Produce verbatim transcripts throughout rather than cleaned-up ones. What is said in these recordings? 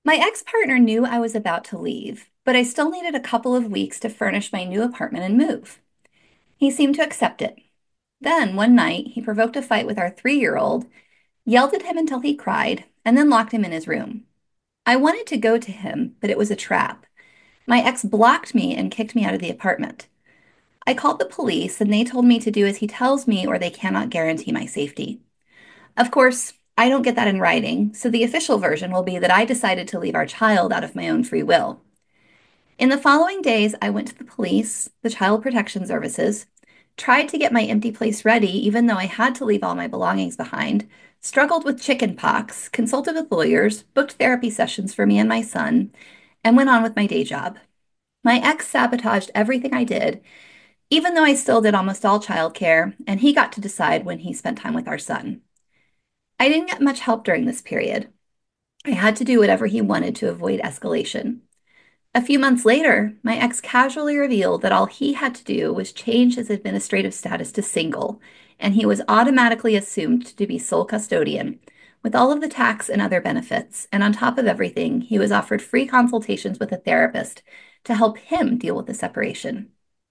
My ex-partner knew I was about to leave, but I still needed a couple of weeks to furnish my new apartment and move. He seemed to accept it. Then, one night, he provoked a fight with our three-year-old, yelled at him until he cried, and then locked him in his room. I wanted to go to him, but it was a trap. My ex blocked me and kicked me out of the apartment. I called the police, and they told me to do as he tells me or they cannot guarantee my safety. Of course, I don't get that in writing, so the official version will be that I decided to leave our child out of my own free will. In the following days, I went to the police, the Child Protection Services, tried to get my empty place ready, even though I had to leave all my belongings behind, struggled with chicken pox, consulted with lawyers, booked therapy sessions for me and my son, and went on with my day job. My ex sabotaged everything I did, even though I still did almost all childcare, and he got to decide when he spent time with our son. I didn't get much help during this period. I had to do whatever he wanted to avoid escalation. A few months later, my ex casually revealed that all he had to do was change his administrative status to single, and he was automatically assumed to be sole custodian, with all of the tax and other benefits. And on top of everything, he was offered free consultations with a therapist to help him deal with the separation.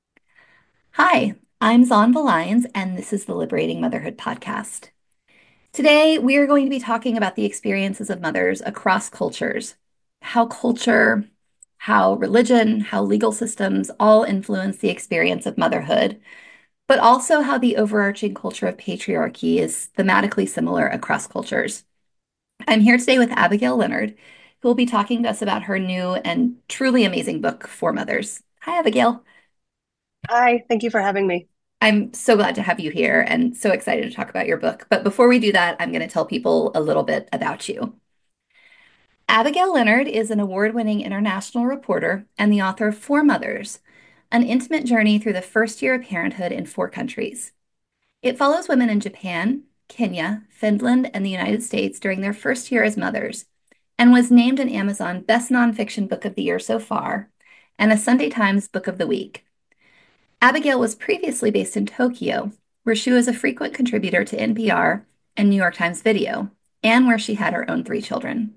Hi, I'm Zon Valians, and this is the Liberating Motherhood podcast. Today, we are going to be talking about the experiences of mothers across cultures, how culture, how religion, how legal systems all influence the experience of motherhood, but also how the overarching culture of patriarchy is thematically similar across cultures. I'm here today with Abigail Leonard, who will be talking to us about her new and truly amazing book, For Mothers. Hi, Abigail. Hi, thank you for having me. I'm so glad to have you here and so excited to talk about your book. But before we do that, I'm going to tell people a little bit about you. Abigail Leonard is an award-winning international reporter and the author of For Mothers, an intimate journey through the first year of parenthood in four countries. It follows women in Japan, Kenya, Finland, and the United States during their first year as mothers, and was named an Amazon Best Nonfiction Book of the Year so far, and a Sunday Times Book of the Week. Abigail was previously based in Tokyo, where she was a frequent contributor to N P R and New York Times Video, and where she had her own three children.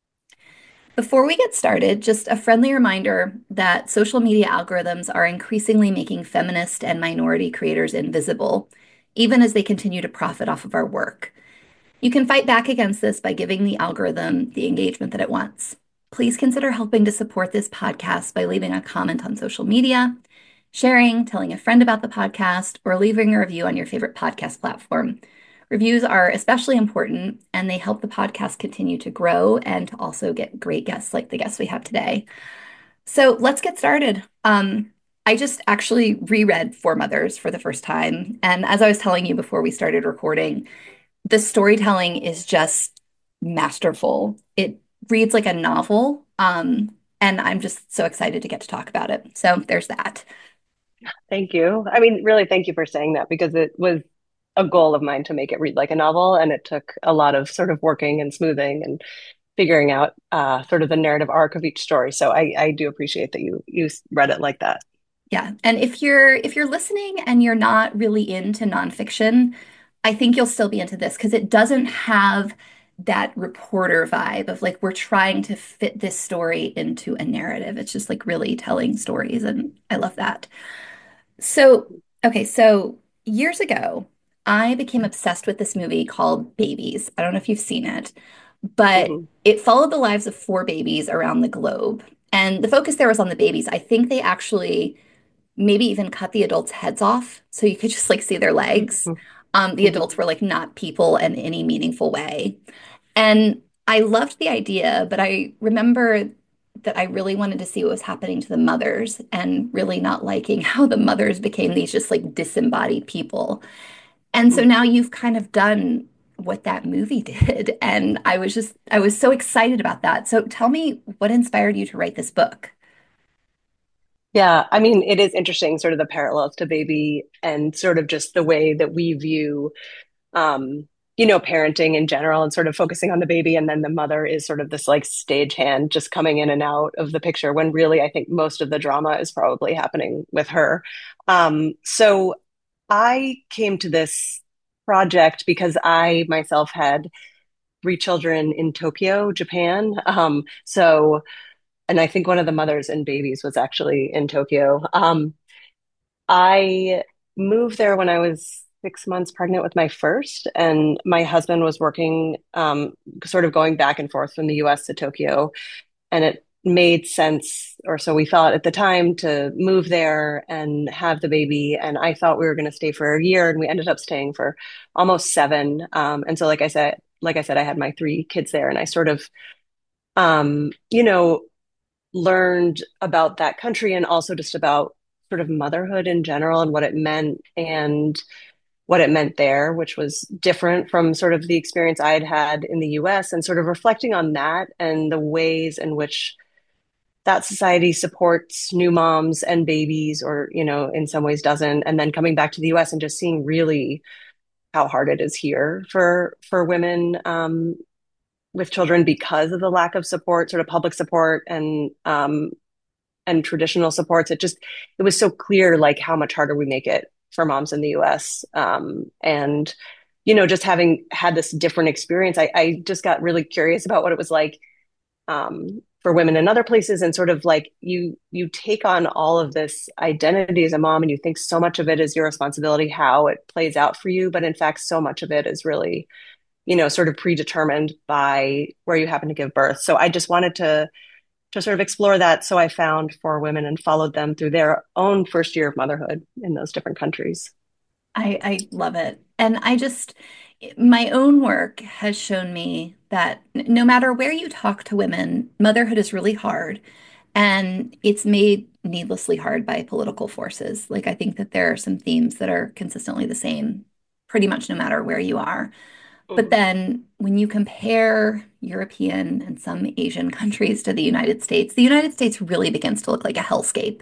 Before we get started, just a friendly reminder that social media algorithms are increasingly making feminist and minority creators invisible, even as they continue to profit off of our work. You can fight back against this by giving the algorithm the engagement that it wants. Please consider helping to support this podcast by leaving a comment on social media, sharing, telling a friend about the podcast, or leaving a review on your favorite podcast platform. Reviews are especially important and they help the podcast continue to grow and to also get great guests like the guests we have today. So let's get started. Um, I just actually reread For Mothers for the first time. And as I was telling you before we started recording, the storytelling is just masterful. It reads like a novel. Um, and I'm just so excited to get to talk about it. So there's that. Thank you. I mean, really, thank you for saying that because it was a goal of mine to make it read like a novel, and it took a lot of sort of working and smoothing and figuring out uh, sort of the narrative arc of each story. So I, I do appreciate that you you read it like that. Yeah. And if you're if you're listening and you're not really into nonfiction, I think you'll still be into this because it doesn't have that reporter vibe of like we're trying to fit this story into a narrative. It's just like really telling stories, and I love that. So, okay, so years ago, I became obsessed with this movie called Babies. I don't know if you've seen it, but Hmm. it followed the lives of four babies around the globe. And the focus there was on the babies. I think they actually maybe even cut the adults' heads off so you could just like see their legs. Hmm. Um, the Hmm. adults were like not people in any meaningful way. And I loved the idea, but I remember that I really wanted to see what was happening to the mothers and really not liking how the mothers became these just like disembodied people. And so now you've kind of done what that movie did. And I was just, I was so excited about that. So tell me what inspired you to write this book? Yeah, I mean, it is interesting, sort of the parallels to Baby and sort of just the way that we view um, you know, parenting in general and sort of focusing on the baby. And then the mother is sort of this like stagehand just coming in and out of the picture when really I think most of the drama is probably happening with her. Um, so I came to this project because I myself had three children in Tokyo, Japan. Um, so, and I think one of the mothers and babies was actually in Tokyo. Um, I moved there when I was six months pregnant with my first, and my husband was working, um, sort of going back and forth from the U S to Tokyo, and it made sense, or so we thought at the time, to move there and have the baby. And I thought we were going to stay for a year, and we ended up staying for almost seven. Um, and so, like I said, like I said, I had my three kids there, and I sort of, um, you know, learned about that country and also just about sort of motherhood in general and what it meant and what it meant there, which was different from sort of the experience I had had in the U S, and sort of reflecting on that and the ways in which that society supports new moms and babies, or, you know, in some ways doesn't. And then coming back to the U S and just seeing really how hard it is here for for women, um, with children, because of the lack of support, sort of public support and um, and traditional supports. It just, it was so clear like how much harder we make it for moms in the U S. Um, and you know, just having had this different experience, I, I just got really curious about what it was like, um, for women in other places, and sort of like you you take on all of this identity as a mom, and you think so much of it is your responsibility, how it plays out for you, but in fact so much of it is really, you know, sort of predetermined by where you happen to give birth. So I just wanted to to sort of explore that. So I found four women and followed them through their own first year of motherhood in those different countries. I, I love it. And I just, my own work has shown me that no matter where you talk to women, motherhood is really hard. And it's made needlessly hard by political forces. Like, I think that there are some themes that are consistently the same, pretty much no matter where you are. But Mhm. then when you compare European and some Asian countries to the United States, the United States really begins to look like a hellscape.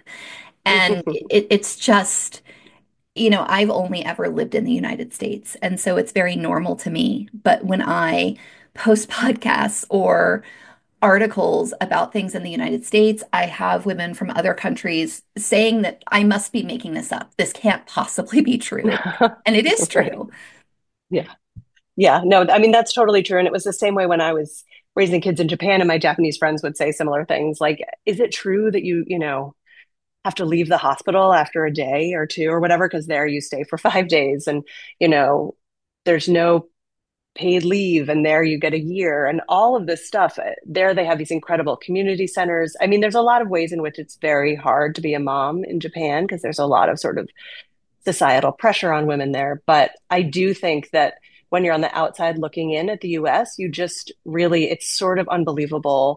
And it, it's just, you know, I've only ever lived in the United States. And so it's very normal to me. But when I post podcasts or articles about things in the United States, I have women from other countries saying that I must be making this up. This can't possibly be true. And it is Right. true. Yeah. Yeah. No, I mean, that's totally true. And it was the same way when I was raising kids in Japan, and my Japanese friends would say similar things like, is it true that you, you know, have to leave the hospital after a day or two or whatever? Because there you stay for five days and, you know, there's no paid leave, and there you get a year and all of this stuff. There they have these incredible community centers. I mean, there's a lot of ways in which it's very hard to be a mom in Japan because there's a lot of sort of societal pressure on women there. But I do think that when you're on the outside looking in at the U S, you just really, it's sort of unbelievable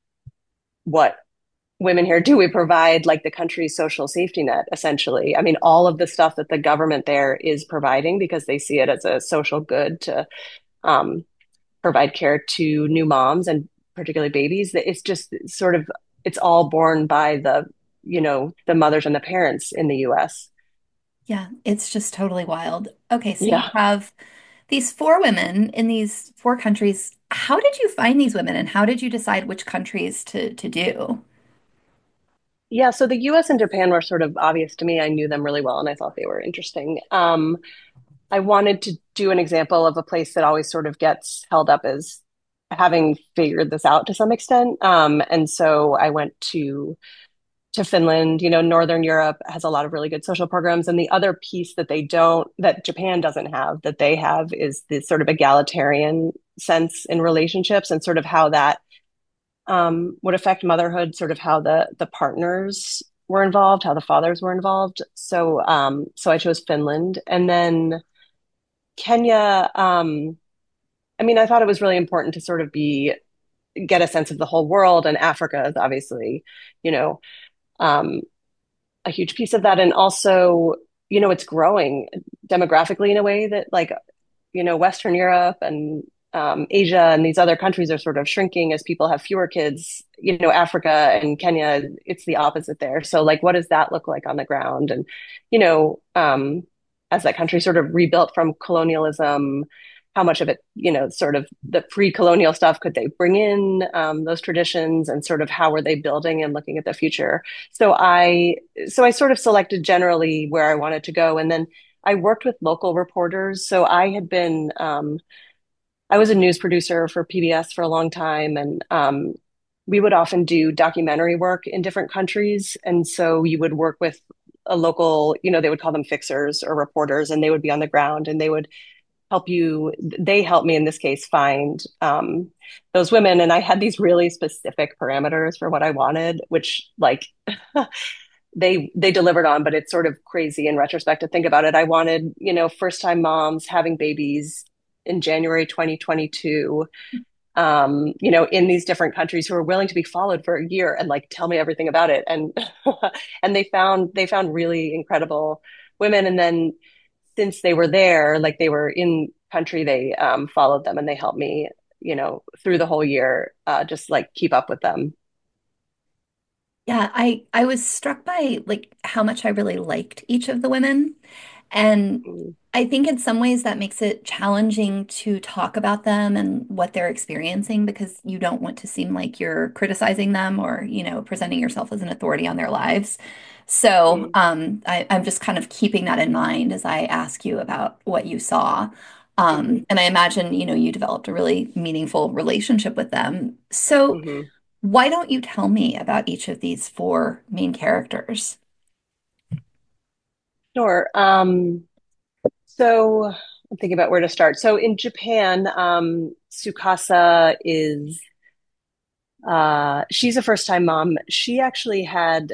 what women here do. We provide like the country's social safety net, essentially. I mean, all of the stuff that the government there is providing because they see it as a social good to, um, provide care to new moms and particularly babies. It's just sort of, it's all borne by the, you know, the mothers and the parents in the U S. Yeah, it's just totally wild. Okay, so you Yeah. have these four women in these four countries. How did you find these women and how did you decide which countries to to do? Yeah, so the U S and Japan were sort of obvious to me. I knew them really well and I thought they were interesting. Um, I wanted to do an example of a place that always sort of gets held up as having figured this out to some extent. Um, and so I went to to Finland. You know, Northern Europe has a lot of really good social programs. And the other piece that they don't, that Japan doesn't have, that they have is this sort of egalitarian sense in relationships and sort of how that, um, would affect motherhood, sort of how the the partners were involved, how the fathers were involved. So um, so I chose Finland, and then Kenya. Um, I mean, I thought it was really important to sort of be get a sense of the whole world, and Africa is obviously, you know, um, a huge piece of that, and also, you know, it's growing demographically in a way that like, you know, Western Europe and, um, Asia and these other countries are sort of shrinking as people have fewer kids. You know, Africa and Kenya, it's the opposite there. So, like, what does that look like on the ground? And, you know, um, as that country sort of rebuilt from colonialism, how much of it, you know, sort of the pre-colonial stuff could they bring in, um, those traditions, and sort of how were they building and looking at the future? So I, so I sort of selected generally where I wanted to go, and then I worked with local reporters. So I had been, um, I was a news producer for P B S for a long time, and um, we would often do documentary work in different countries. And so you would work with a local, you know, they would call them fixers or reporters, and they would be on the ground and they would help you. They helped me in this case find um, those women. And I had these really specific parameters for what I wanted, which like they they delivered on, but it's sort of crazy in retrospect to think about it. I wanted, you know, first time moms having babies in January twenty twenty-two, um, you know, in these different countries who are willing to be followed for a year and like tell me everything about it. And and they found they found really incredible women. And then since they were there, like they were in country, they um, followed them and they helped me, you know, through the whole year, uh, just like keep up with them. Yeah, I I was struck by like how much I really liked each of the women. And Mm, I think in some ways that makes it challenging to talk about them and what they're experiencing because you don't want to seem like you're criticizing them or, you know, presenting yourself as an authority on their lives. So mm, um, I, I'm just kind of keeping that in mind as I ask you about what you saw. mm-hmm, Um, and I imagine, you know, you developed a really meaningful relationship with them. So mm-hmm. why don't you tell me about each of these four main characters? Sure. Um, so I'm thinking about where to start. So in Japan, um, Sukasa is uh, she's a first time mom. She actually had,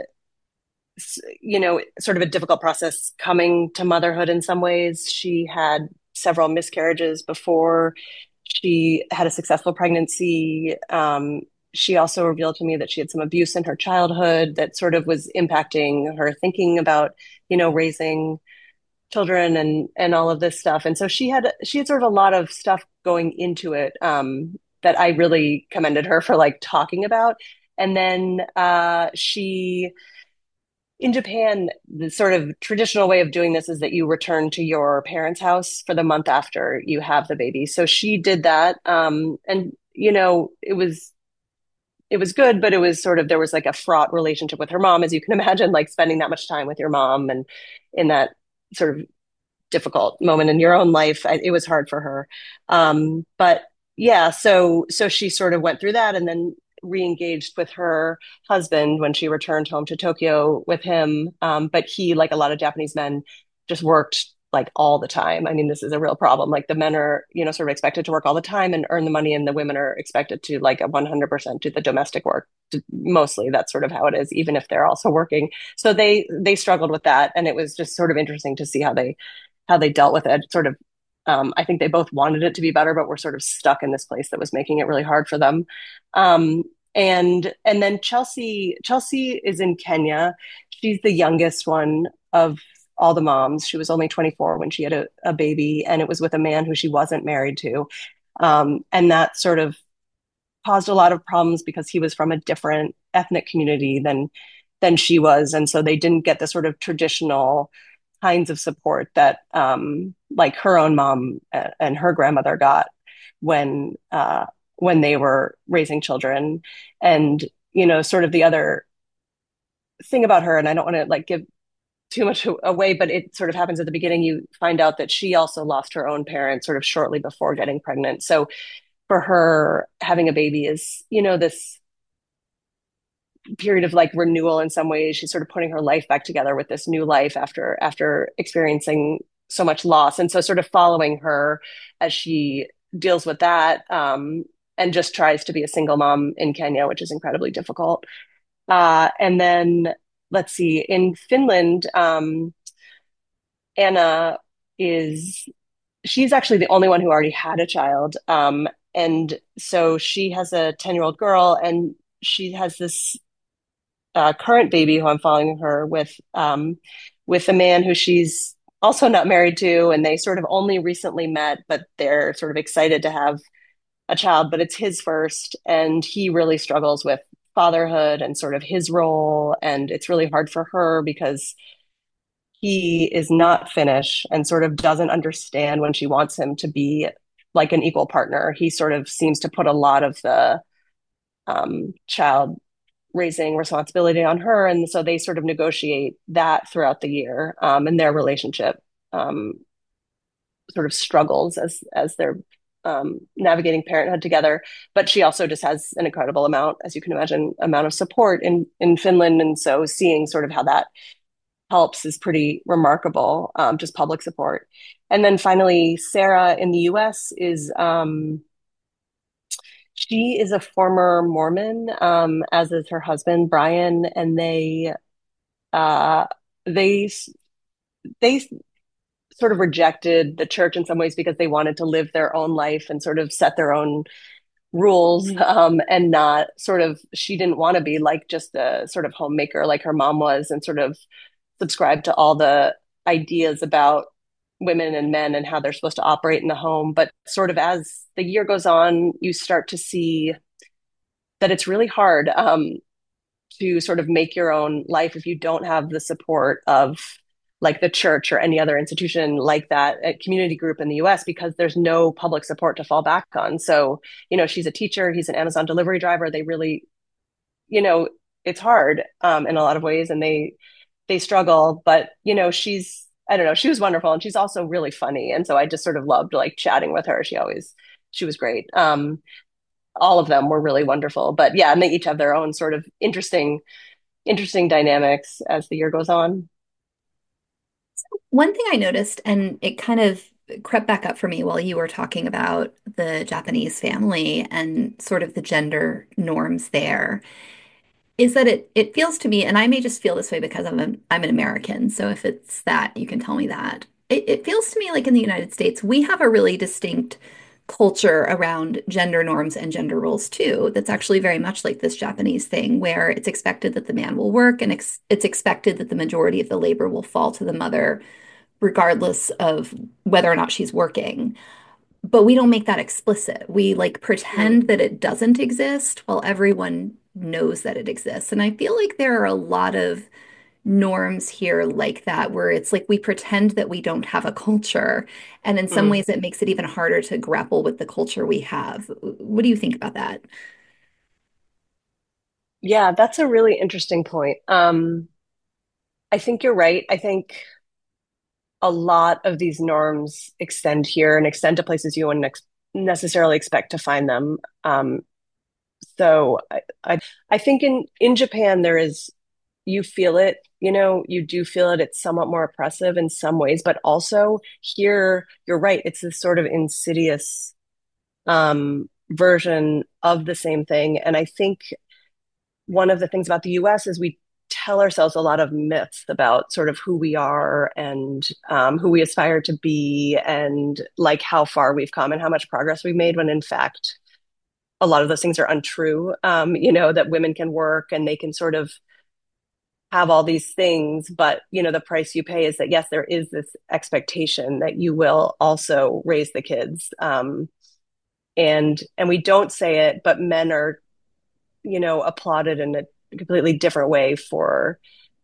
you know, sort of a difficult process coming to motherhood in some ways. She had several miscarriages before she had a successful pregnancy. Um, she also revealed to me that she had some abuse in her childhood that sort of was impacting her thinking about, you know, raising children and and all of this stuff. And so she had she had sort of a lot of stuff going into it um, that I really commended her for like talking about. And then uh, she in Japan, the sort of traditional way of doing this is that you return to your parents' house for the month after you have the baby. So she did that, um, and you know it was it was good, but it was sort of there was like a fraught relationship with her mom, as you can imagine, like spending that much time with your mom and in that sort of difficult moment in your own life. I, it was hard for her. Um, but yeah, so so she sort of went through that and then re-engaged with her husband when she returned home to Tokyo with him. Um, but he, like a lot of Japanese men, just worked like all the time. I mean, this is a real problem. Like the men are, you know, sort of expected to work all the time and earn the money, and the women are expected to like a one hundred percent do the domestic work. Mostly that's sort of how it is, even if they're also working. So they they struggled with that, and it was just sort of interesting to see how they how they dealt with it. Sort of, um, I think they both wanted it to be better, but were sort of stuck in this place that was making it really hard for them. Um, and and then Chelsea Chelsea is in Kenya. She's the youngest one of all the moms. She was only twenty-four when she had a, a baby, and it was with a man who she wasn't married to. Um, and that sort of caused a lot of problems because he was from a different ethnic community than than she was, and so they didn't get the sort of traditional kinds of support that um, like her own mom and her grandmother got when uh, when they were raising children. And you know, sort of the other thing about her, and I don't want to like give too much away, but it sort of happens at the beginning. You find out that she also lost her own parents sort of shortly before getting pregnant. So for her, having a baby is, you know, this period of like renewal in some ways. She's sort of putting her life back together with this new life after after experiencing so much loss. And so sort of following her as she deals with that, um, and just tries to be a single mom in Kenya, which is incredibly difficult. Uh, and then let's see, in Finland, um, Anna is she's actually the only one who already had a child. Um, and so she has a ten year old girl, and she has this uh, current baby who I'm following her with, um, with a man who she's also not married to, and they sort of only recently met, but they're sort of excited to have a child, but it's his first, and he really struggles with fatherhood and sort of his role, and it's really hard for her because he is not Finnish and sort of doesn't understand when she wants him to be like an equal partner. He sort of seems to put a lot of the um, child raising responsibility on her. And so they sort of negotiate that throughout the year. Um, and their relationship um, sort of struggles as as they're um, navigating parenthood together. But she also just has an incredible amount, as you can imagine, amount of support in in Finland, and so seeing sort of how that helps is pretty remarkable. Um, just public support, and then finally, Sarah in the U S is um, she is a former Mormon, um, as is her husband Brian, and they uh, they they sort of rejected the church in some ways because they wanted to live their own life and sort of set their own rules, um, and not sort of, she didn't want to be like just a sort of homemaker like her mom was and sort of subscribe to all the ideas about women and men and how they're supposed to operate in the home. But sort of as the year goes on, you start to see that it's really hard, um, to sort of make your own life if you don't have the support of like the church or any other institution like that, a community group in the U S, because there's no public support to fall back on. So, you know, she's a teacher, he's an Amazon delivery driver. They really, you know, it's hard, um, in a lot of ways, and they they struggle. But you know, she's, I don't know, she was wonderful, and she's also really funny, and so I just sort of loved like chatting with her. She always she was great. Um, all of them were really wonderful, but yeah, and they each have their own sort of interesting interesting dynamics as the year goes on. One thing I noticed, and it kind of crept back up for me while you were talking about the Japanese family and sort of the gender norms there, is that it it feels to me, and I may just feel this way because I'm a, I'm an American, so if it's that, you can tell me that. It, it feels to me like in the United States, we have a really distinct culture around gender norms and gender roles too. That's actually very much like this Japanese thing, where it's expected that the man will work and ex it's expected that the majority of the labor will fall to the mother, regardless of whether or not she's working. But we don't make that explicit. We like pretend Mm, that it doesn't exist while everyone knows that it exists. And I feel like there are a lot of norms here like that, where it's like we pretend that we don't have a culture. And in some mm. ways, it makes it even harder to grapple with the culture we have. What do you think about that? Yeah, that's a really interesting point. Um, I think you're right. I think a lot of these norms extend here and extend to places you wouldn't ex necessarily expect to find them. Um, so I, I, I think in in Japan there is, you feel it, you know, you do feel it. It's somewhat more oppressive in some ways, but also here, you're right. It's this sort of insidious, um, version of the same thing. And I think one of the things about the U S is we tell ourselves a lot of myths about sort of who we are and, um, who we aspire to be, and like how far we've come and how much progress we've made, when in fact, a lot of those things are untrue. Um, you know, that women can work and they can sort of have all these things, but you know, the price you pay is that yes, there is this expectation that you will also raise the kids. Um, and and we don't say it, but men are, you know, applauded in a completely different way for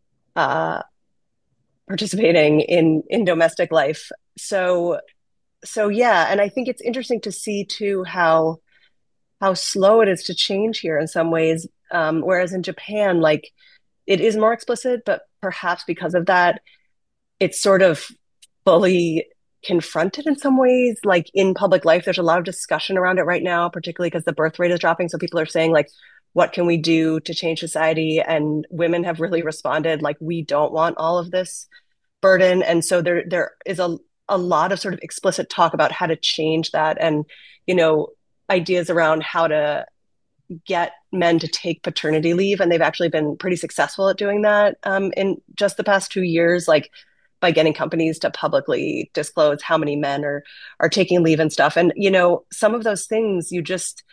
uh, participating in in domestic life. So so yeah, and I think it's interesting to see too how how slow it is to change here in some ways. Um, whereas in Japan, like it is more explicit, but perhaps because of that, it's sort of fully confronted in some ways. Like in public life, there's a lot of discussion around it right now, particularly because the birth rate is dropping. So people are saying, like, what can we do to change society? And women have really responded, like, we don't want all of this burden. And so there there is a a lot of sort of explicit talk about how to change that, and you know, ideas around how to get men to take paternity leave, and they've actually been pretty successful at doing that, um, in just the past two years, like by getting companies to publicly disclose how many men are are taking leave and stuff. And you know, some of those things you just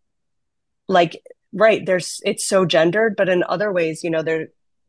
like, right, there's, it's so gendered, but in other ways, you know, they're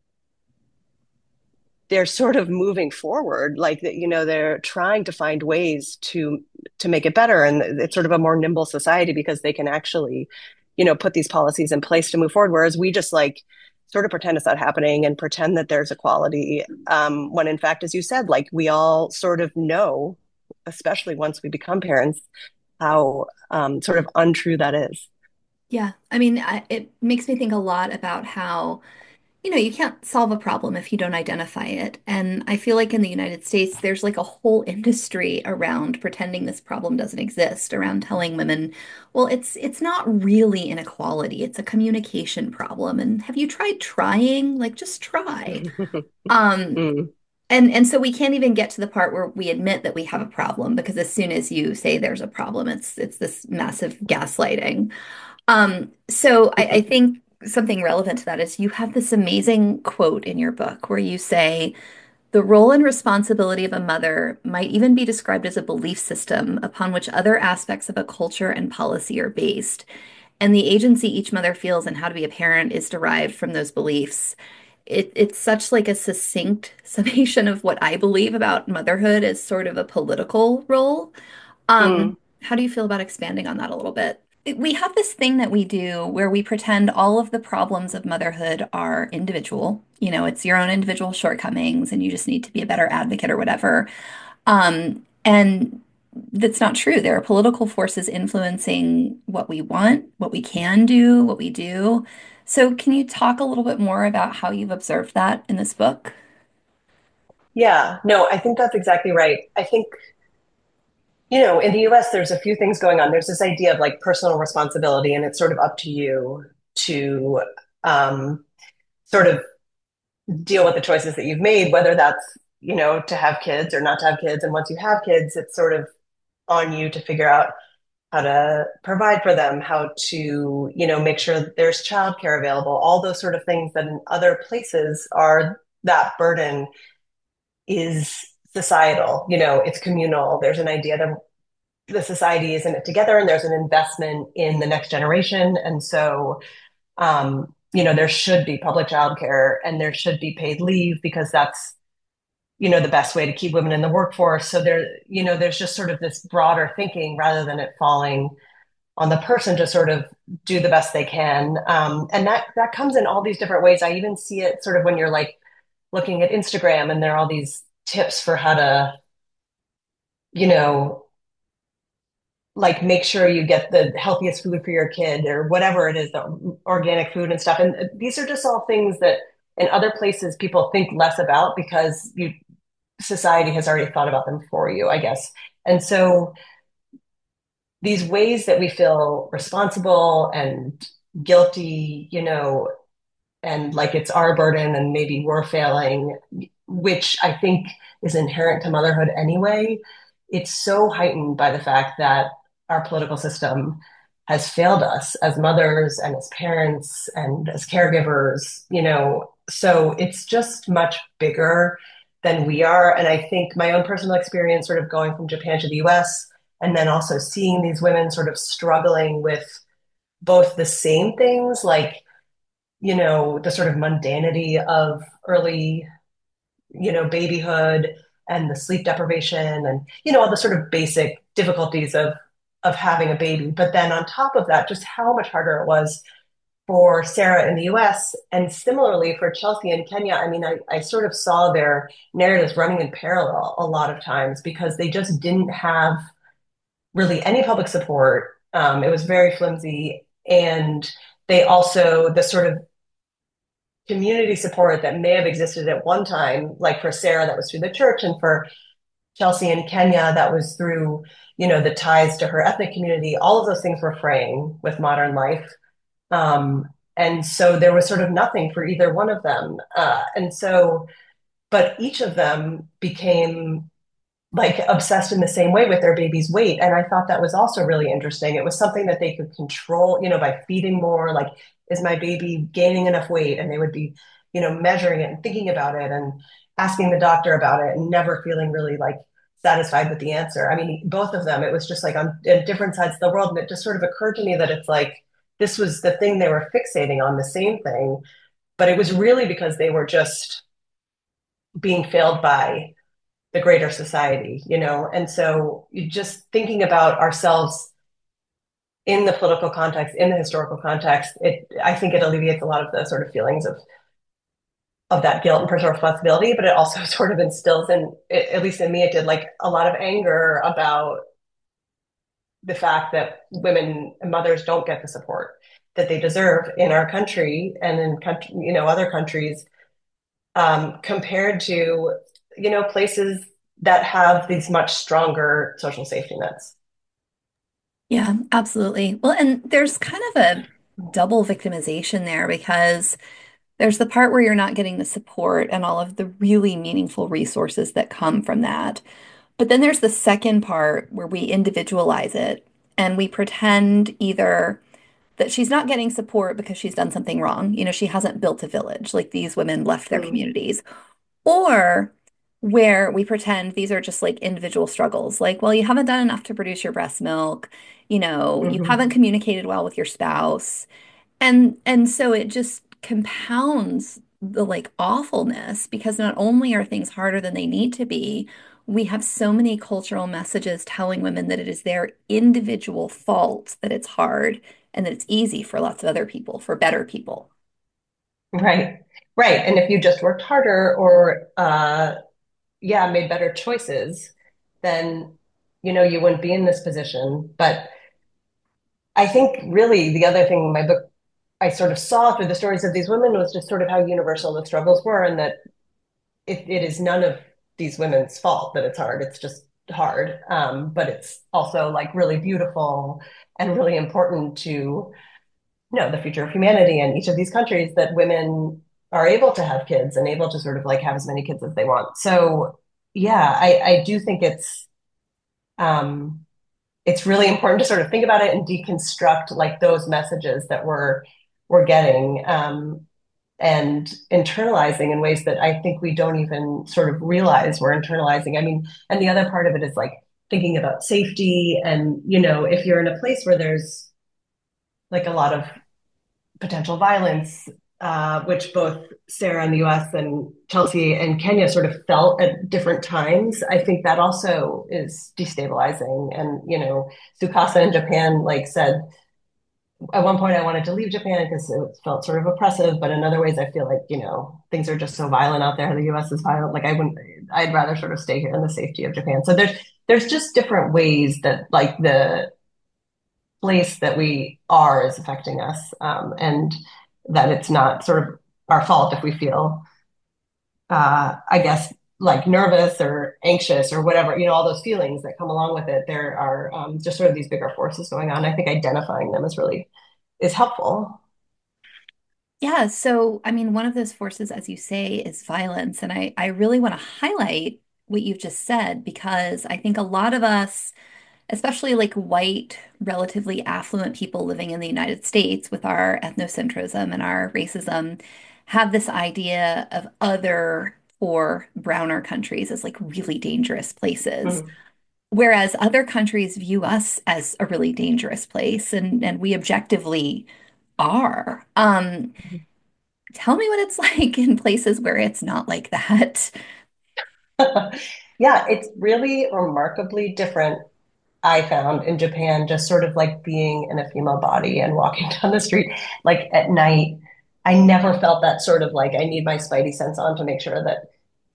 they're sort of moving forward, like that, you know, they're trying to find ways to to make it better, and it's sort of a more nimble society because they can actually, you know, put these policies in place to move forward, whereas we just like sort of pretend it's not happening and pretend that there's equality, um, when in fact, as you said, like we all sort of know, especially once we become parents, how, um, sort of untrue that is. Yeah, I mean, I, it makes me think a lot about how you know, you can't solve a problem if you don't identify it. And I feel like in the United States, there's like a whole industry around pretending this problem doesn't exist, around telling women, well, it's it's not really inequality, it's a communication problem. And have you tried trying? Like, just try. Um, Mm. and and so we can't even get to the part where we admit that we have a problem because as soon as you say there's a problem, it's it's this massive gaslighting. Um, so I, I think something relevant to that is you have this amazing quote in your book where you say, the role and responsibility of a mother might even be described as a belief system upon which other aspects of a culture and policy are based. And the agency each mother feels and how to be a parent is derived from those beliefs. It, it's such like a succinct summation of what I believe about motherhood as sort of a political role. Um, Mm. how do you feel about expanding on that a little bit? We have this thing that we do where we pretend all of the problems of motherhood are individual. You know, it's your own individual shortcomings and you just need to be a better advocate or whatever. Um, and that's not true. There are political forces influencing what we want, what we can do, what we do. So, can you talk a little bit more about how you've observed that in this book? Yeah, no, I think that's exactly right. I think, you know, in the U S, there's a few things going on. There's this idea of like personal responsibility, and it's sort of up to you to um, sort of deal with the choices that you've made, whether that's, you know, to have kids or not to have kids. And once you have kids, it's sort of on you to figure out how to provide for them, how to, you know, make sure that there's childcare available, all those sort of things that in other places are that burden is societal, you know, it's communal. There's an idea that the society is in it together and there's an investment in the next generation. And so, um, you know, there should be public childcare and there should be paid leave because that's, you know, the best way to keep women in the workforce. So there, you know, there's just sort of this broader thinking rather than it falling on the person to sort of do the best they can. Um, and that that comes in all these different ways. I even see it sort of when you're like looking at Instagram and there are all these tips for how to, you know, like make sure you get the healthiest food for your kid or whatever it is, the organic food and stuff. And these are just all things that in other places people think less about because you society has already thought about them for you, I guess. And so these ways that we feel responsible and guilty, you know, and like it's our burden and maybe we're failing, which I think is inherent to motherhood anyway. It's so heightened by the fact that our political system has failed us as mothers and as parents and as caregivers, you know. So it's just much bigger than we are. And I think my own personal experience, sort of going from Japan to the U S, and then also seeing these women sort of struggling with both the same things, like, you know, the sort of mundanity of early, you know, babyhood and the sleep deprivation and, you know, all the sort of basic difficulties of of having a baby. But then on top of that, just how much harder it was for Sarah in the U S and similarly for Chelsea in Kenya. I mean, I, I sort of saw their narratives running in parallel a lot of times because they just didn't have really any public support. Um, it was very flimsy. And they also, the sort of community support that may have existed at one time, like for Sarah, that was through the church, and for Chelsea in Kenya, that was through, you know, the ties to her ethnic community. All of those things were fraying with modern life. Um, and so there was sort of nothing for either one of them. Uh, and so, but each of them became like obsessed in the same way with their baby's weight. And I thought that was also really interesting. It was something that they could control, you know, by feeding more, like, is my baby gaining enough weight? And they would be, you know, measuring it and thinking about it and asking the doctor about it and never feeling really like satisfied with the answer. I mean, both of them, it was just like on, on different sides of the world. And it just sort of occurred to me that it's like, this was the thing they were fixating on, the same thing, but it was really because they were just being failed by the greater society, you know? And so just thinking about ourselves in the political context, in the historical context, it I think it alleviates a lot of the sort of feelings of of that guilt and personal responsibility, but it also sort of instills in, at least in me, it did like a lot of anger about the fact that women and mothers don't get the support. that they deserve in our country and in country, you know, other countries, um, compared to, you know, places that have these much stronger social safety nets. Yeah, absolutely. Well, and there's kind of a double victimization there because there's the part where you're not getting the support and all of the really meaningful resources that come from that. But then there's the second part where we individualize it and we pretend either that she's not getting support because she's done something wrong. You know, she hasn't built a village, like these women left their Mm, communities, or where we pretend these are just like individual struggles. Like, well, you haven't done enough to produce your breast milk, you know, you haven't hmm. communicated well with your spouse. And and so it just compounds the like awfulness because not only are things harder than they need to be, we have so many cultural messages telling women that it is their individual fault that it's hard and that it's easy for lots of other people, for better people. Right. Right. And if you just worked harder or, uh, yeah, made better choices, then, you know, you wouldn't be in this position. But I think really the other thing in my book I sort of saw through the stories of these women was just sort of how universal the struggles were, and that it, it is none of these women's fault that it's hard. It's just hard. Um, but it's also like really beautiful and really important to, you know, the future of humanity and each of these countries that women are able to have kids and able to sort of like have as many kids as they want. So yeah, I, I do think it's um, it's really important to sort of think about it and deconstruct like those messages that we're we're getting, um, and internalizing in ways that I think we don't even sort of realize we're internalizing. I mean, and the other part of it is like thinking about safety and, you know, if you're in a place where there's like a lot of potential violence, uh, which both Sarah in the U S and Chelsea and Kenya sort of felt at different times. I think that also is destabilizing. And, you know, Sukasa in Japan like said, at one point I wanted to leave Japan because it felt sort of oppressive, but in other ways I feel like, you know, things are just so violent out there. The U S is violent. Like I wouldn't, I'd rather sort of stay here in the safety of Japan. So there's, there's just different ways that like the place that we are is affecting us, um, and that it's not sort of our fault if we feel, uh, I guess, like nervous or anxious or whatever, you know, all those feelings that come along with it. There are, um, just sort of these bigger forces going on. I think identifying them is really is helpful. Yeah, so I mean, one of those forces, as you say, is violence. And I, I really want to highlight what you've just said because I think a lot of us, especially like white, relatively affluent people living in the United States with our ethnocentrism and our racism, have this idea of other or browner countries as like really dangerous places. Mhm. Whereas other countries view us as a really dangerous place, and, and we objectively are. Um, tell me what it's like in places where it's not like that. Yeah, it's really remarkably different. I found in Japan, just sort of like being in a female body and walking down the street, like at night. I never felt that sort of like I need my spidey sense on to make sure that,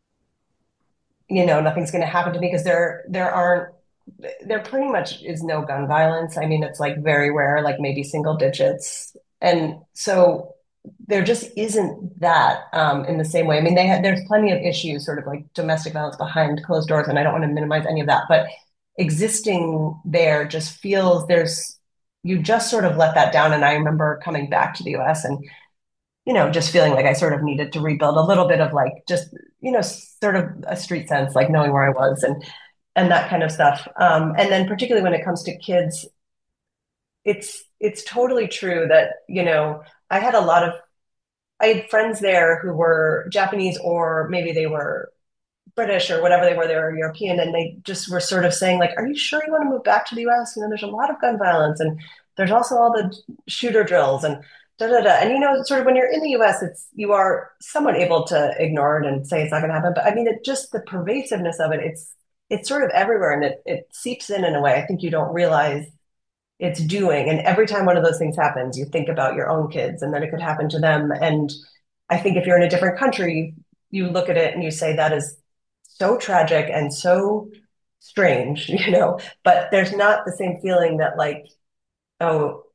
you know, nothing's going to happen to me because there there aren't there pretty much is no gun violence. I mean, it's like very rare, like maybe single digits, and so there just isn't that, um, in the same way. I mean, they had there's plenty of issues, sort of like domestic violence behind closed doors, and I don't want to minimize any of that, but existing there just feels there's you just sort of let that down. And I remember coming back to the U S and, you know, just feeling like I sort of needed to rebuild a little bit of like just, you know, sort of a street sense, like knowing where I was and and that kind of stuff. Um, and then particularly when it comes to kids, it's it's totally true that, you know, I had a lot of I had friends there who were Japanese or maybe they were British or whatever they were, they were European, and they just were sort of saying, like, "Are you sure you want to move back to the U S? You know, there's a lot of gun violence, and there's also all the shooter drills and da da da." And you know, sort of when you're in the U S, it's you are somewhat able to ignore it and say it's not going to happen. But I mean, it just the pervasiveness of it, it's it's sort of everywhere, and it it seeps in in a way I think you don't realize it's doing. And every time one of those things happens, you think about your own kids and then it could happen to them. And I think if you're in a different country, you look at it and you say that is so tragic and so strange, you know, but there's not the same feeling that like, oh,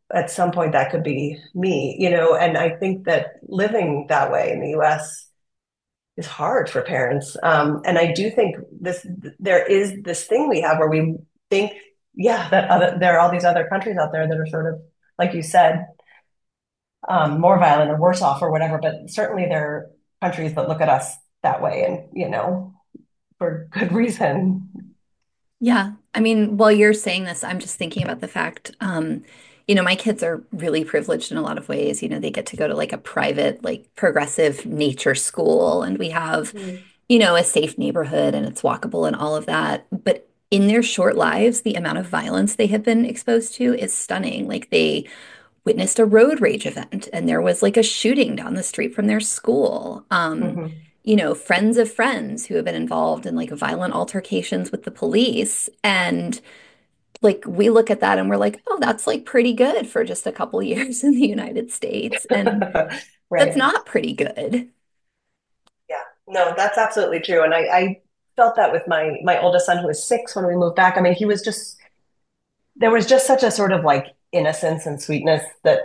at some point that could be me, you know, and I think that living that way in the U S is hard for parents. Um, and I do think this there is this thing we have where we think, yeah, that other, there are all these other countries out there that are sort of, like you said, um, more violent or worse off or whatever. But certainly there are countries that look at us that way, and you know, for good reason. Yeah. I mean, while you're saying this, I'm just thinking about the fact, um, you know, my kids are really privileged in a lot of ways. You know, they get to go to like a private, like progressive nature school, and we have, Mm. you know, a safe neighborhood and it's walkable and all of that. But in their short lives, the amount of violence they have been exposed to is stunning. Like they witnessed a road rage event and there was like a shooting down the street from their school. Um, Hmm. you know, friends of friends who have been involved in like violent altercations with the police. And like we look at that and we're like, oh, that's like pretty good for just a couple years in the United States. And that's Right. not pretty good. Yeah. No, that's absolutely true. And I, I felt that with my my oldest son who was six when we moved back. I mean, he was just there was just such a sort of like innocence and sweetness that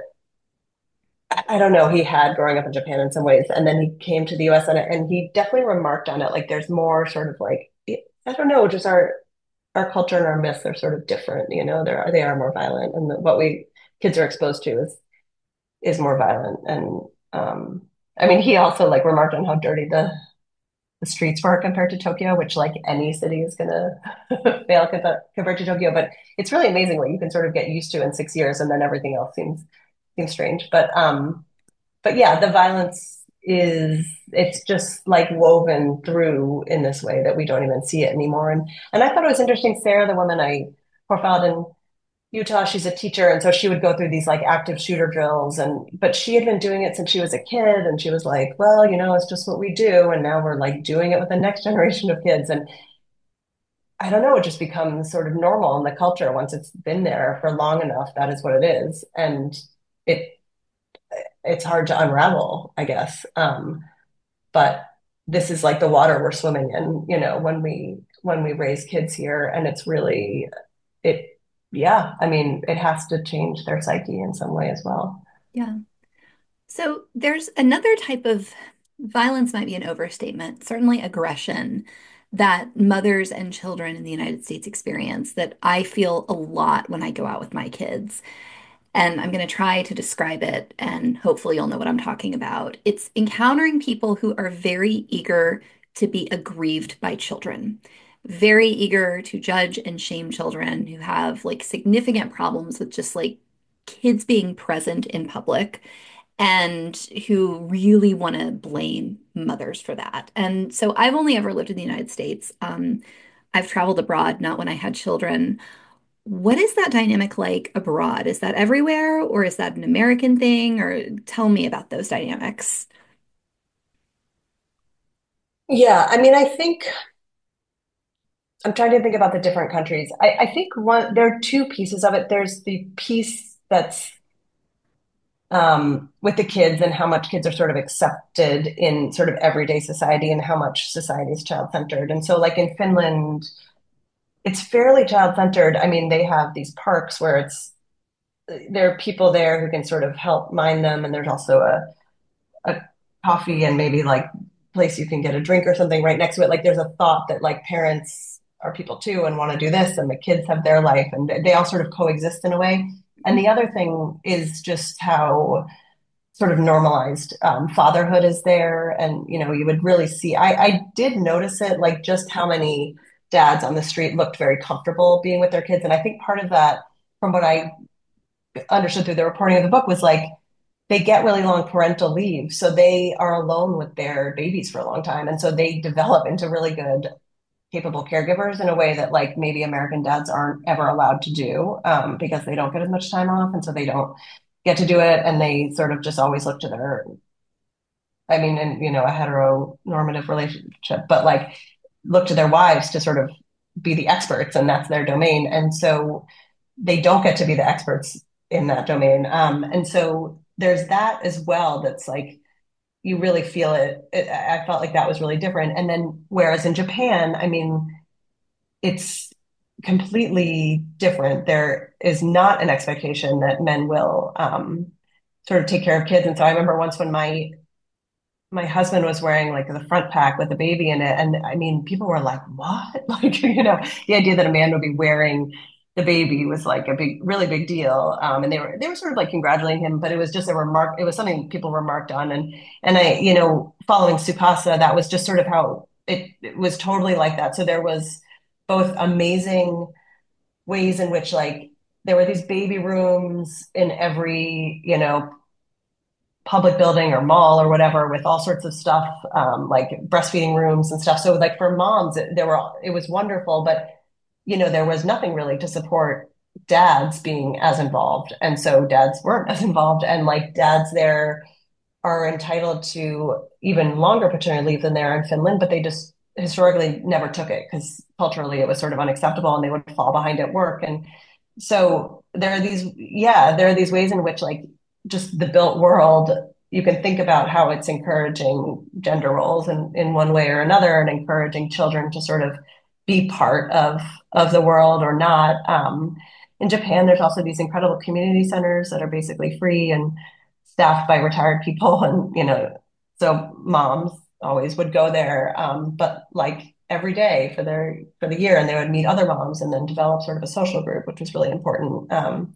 I don't know, he had growing up in Japan in some ways. And then he came to the U S and, and he definitely remarked on it. Like there's more sort of like, I don't know, just our, our culture and our myths are sort of different, you know, they are, they are more violent. And the, what we kids are exposed to is, is more violent. And, um, I mean, he also like remarked on how dirty the, the streets were compared to Tokyo, which like any city is going to fail compared, compared to Tokyo. But it's really amazing what you can sort of get used to in six years and then everything else seems, seems strange. But, um, but yeah, the violence is it's just like woven through in this way that we don't even see it anymore. And and I thought it was interesting, Sarah, the woman I profiled in Utah, she's a teacher, and so she would go through these like active shooter drills, and but she had been doing it since she was a kid, and she was like, well, you know, it's just what we do, and now we're like doing it with the next generation of kids. And I don't know, it just becomes sort of normal in the culture once it's been there for long enough. That is what it is, and it it's hard to unravel, I guess. Um, but this is like the water we're swimming in, you know, when we when we raise kids here, and it's really it. Yeah, I mean, it has to change their psyche in some way as well. Yeah. So there's another type of violence, might be an overstatement, certainly aggression that mothers and children in the United States experience that I feel a lot when I go out with my kids. And I'm going to try to describe it, and hopefully you'll know what I'm talking about. It's encountering people who are very eager to be aggrieved by children, very eager to judge and shame children who have like significant problems with just like kids being present in public and who really want to blame mothers for that. And so I've only ever lived in the United States. Um, I've traveled abroad, not when I had children. What is that dynamic like abroad? Is that everywhere, or is that an American thing? Or tell me about those dynamics. Yeah, I mean, I think I'm trying to think about the different countries. I, I think one there are two pieces of it. There's the piece that's um, with the kids and how much kids are sort of accepted in sort of everyday society and how much society is child-centered. And so, like in Finland, it's fairly child-centered. I mean, they have these parks where it's there are people there who can sort of help mind them, and there's also a a coffee and maybe like place you can get a drink or something right next to it. Like there's a thought that like parents are people too and want to do this, and the kids have their life, and they all sort of coexist in a way. And the other thing is just how sort of normalized um, fatherhood is there. And, you know, you would really see, I, I did notice it, like just how many dads on the street looked very comfortable being with their kids. And I think part of that, from what I understood through the reporting of the book, was like they get really long parental leave. So they are alone with their babies for a long time. And so they develop into really good, capable caregivers in a way that like maybe American dads aren't ever allowed to do um, because they don't get as much time off. And so they don't get to do it. And they sort of just always look to their, I mean, in, you know, a heteronormative relationship, but like look to their wives to sort of be the experts, and that's their domain. And so they don't get to be the experts in that domain. Um, and so there's that as well. That's like, you really feel it. it. I felt like that was really different. And then, whereas in Japan, I mean, it's completely different. There is not an expectation that men will um, sort of take care of kids. And so I remember once when my my husband was wearing like the front pack with a baby in it. And I mean, people were like, what? Like, you know, the idea that a man would be wearing the baby was like a big, really big deal. Um, and they were, they were sort of like congratulating him, but it was just a remark. It was something people remarked on. And, and I, you know, following Sukasa, that was just sort of how it, it was totally like that. So there was both amazing ways in which like there were these baby rooms in every, you know, public building or mall or whatever with all sorts of stuff, um, like breastfeeding rooms and stuff. So like for moms, it, there were, it was wonderful, but you know, there was nothing really to support dads being as involved. And so dads weren't as involved, and like dads there are entitled to even longer paternity leave than they are in Finland, but they just historically never took it because culturally it was sort of unacceptable and they would fall behind at work. And so there are these, yeah, there are these ways in which like just the built world, you can think about how it's encouraging gender roles in, in one way or another and encouraging children to sort of be part of of the world or not. Um, in Japan, there's also these incredible community centers that are basically free and staffed by retired people, and you know, so moms always would go there, um, but like every day for their for the year, and they would meet other moms and then develop sort of a social group, which was really important. Um,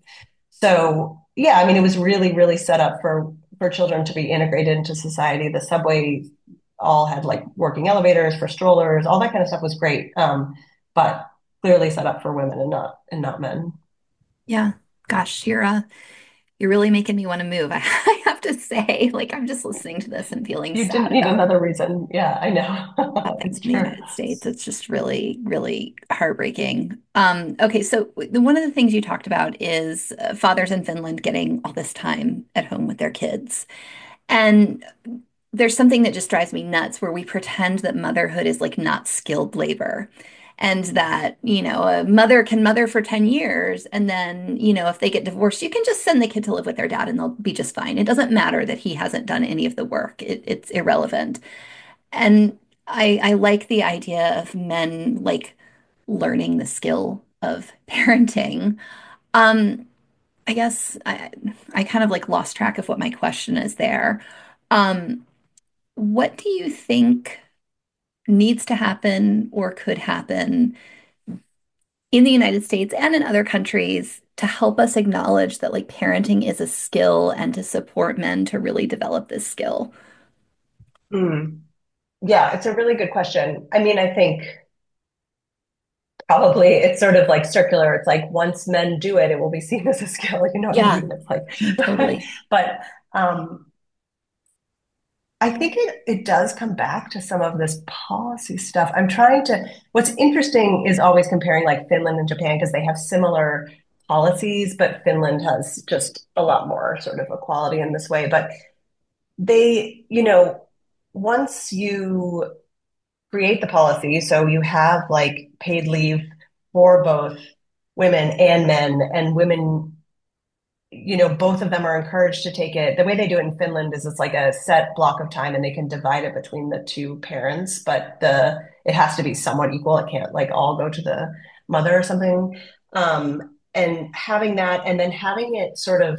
so yeah, I mean, it was really, really set up for for children to be integrated into society. The subway all had like working elevators for strollers, all that kind of stuff was great, um, but clearly set up for women and not and not men. Yeah. Gosh, you're uh, you're really making me want to move. I, I have to say, like I'm just listening to this and feeling You sad didn't need about another reason. Yeah, I know. things It's in the true. United States. It's just really, really heartbreaking. Um, okay, so the, one of the things you talked about is uh, fathers in Finland getting all this time at home with their kids. And there's something that just drives me nuts where we pretend that motherhood is like not skilled labor. And that, you know, a mother can mother for ten years. And then, you know, if they get divorced, you can just send the kid to live with their dad and they'll be just fine. It doesn't matter that he hasn't done any of the work, it, it's irrelevant. And I, I like the idea of men like learning the skill of parenting. Um, I guess I, I kind of like lost track of what my question is there. Um, what do you think needs to happen or could happen in the United States and in other countries to help us acknowledge that like parenting is a skill and to support men to really develop this skill? Mm. Yeah, it's a really good question. I mean, I think probably it's sort of like circular. It's like once men do it, it will be seen as a skill. You know what I Yeah, mean? It's like, no, right? totally. But um, I think it it does come back to some of this policy stuff. I'm trying to, what's interesting is always comparing like Finland and Japan because they have similar policies, but Finland has just a lot more sort of equality in this way. But they, you know, once you create the policy, so you have like paid leave for both women and men, and women, you know, both of them are encouraged to take it. The way they do it in Finland is it's like a set block of time and they can divide it between the two parents, but the it has to be somewhat equal. It can't like all go to the mother or something. Um, and having that and then having it sort of